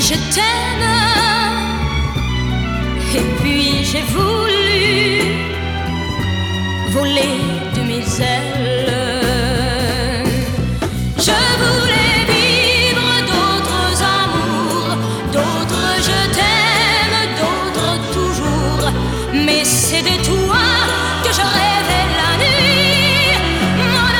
je t'aime. Et puis j'ai voulu voler de mes ailes. Je voulais vivre d'autres amours, d'autres je t'aime, d'autres toujours. Mais c'est de toi que je rêvais la nuit, mon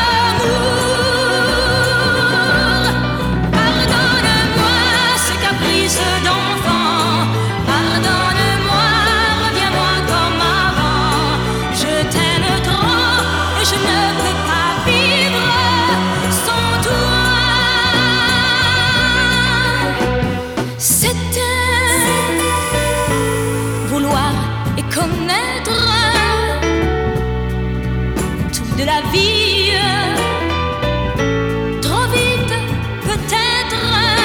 amour. Pardonne-moi ces caprices d'enfant, pardonne-moi, reviens-moi comme avant. Je t'aime trop et je ne peux pas vivre sans toi. C'était vouloir et connaître tout de la vie, trop vite peut-être.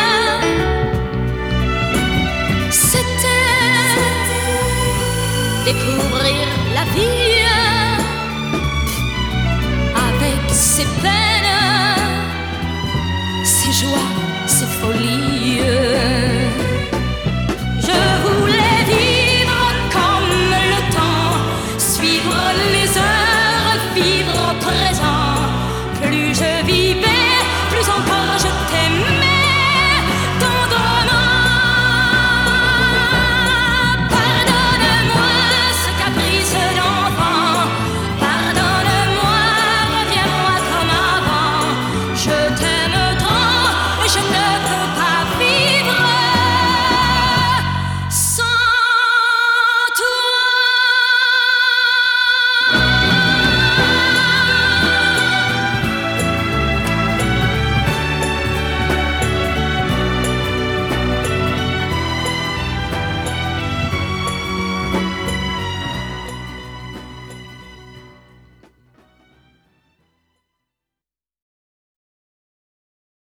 C'était découvrir la vie avec ses peines, ses joies, ses folies.